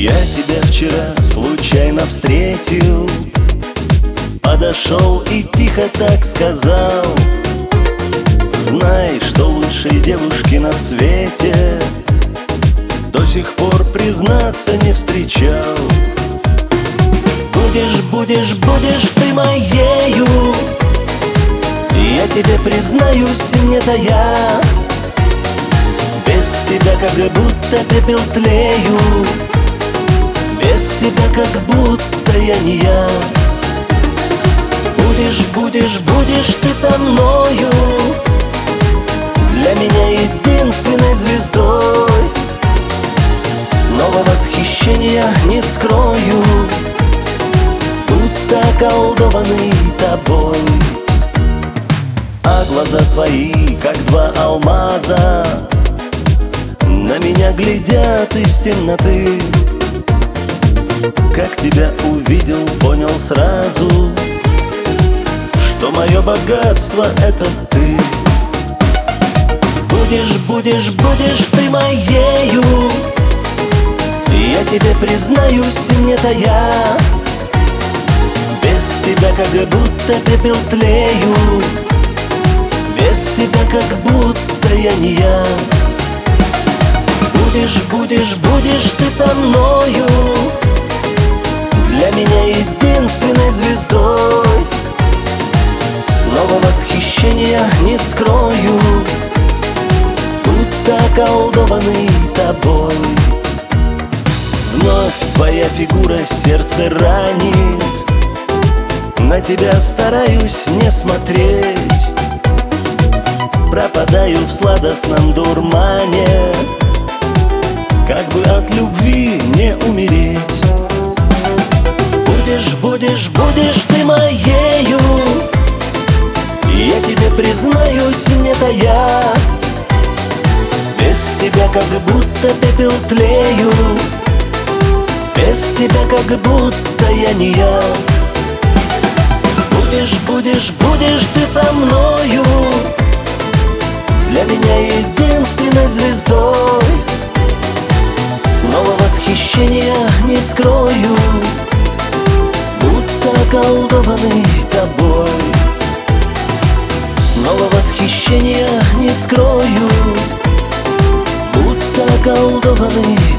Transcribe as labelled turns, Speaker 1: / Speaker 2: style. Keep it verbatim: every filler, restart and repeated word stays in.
Speaker 1: Я тебя вчера случайно встретил, подошел и тихо так сказал: знай, что лучшей девушки на свете до сих пор, признаться, не встречал. Будешь, будешь, будешь ты моею, я тебе признаюсь, не тая. Без тебя как будто пепел тлею, без тебя как будто я не я. Будешь, будешь, будешь ты со мною, для меня единственной звездой. Снова восхищения не скрою, будто околдованный тобой. А глаза твои, как два алмаза, на меня глядят из темноты. Как тебя увидел, понял сразу, что мое богатство — это ты. Будешь, будешь, будешь ты моею, я тебе признаюсь, не тая. Без тебя как будто пепел тлею, без тебя как будто я не я. Будешь, будешь, будешь ты со мною, для меня единственной звездой. Снова восхищения не скрою, будто околдованный тобой. Вновь твоя фигура сердце ранит, на тебя стараюсь не смотреть. Пропадаю в сладостном дурмане, как бы от любви не умереть. Будешь, будешь, будешь ты моею, я тебе признаюсь, не тая. Без тебя как будто пепел тлею, без тебя как будто я не я. Будешь, будешь, будешь ты со мною, для меня единственной звездой. Снова восхищения не скрою, будто околдованный тобой. Снова восхищения не скрою, будто околдованный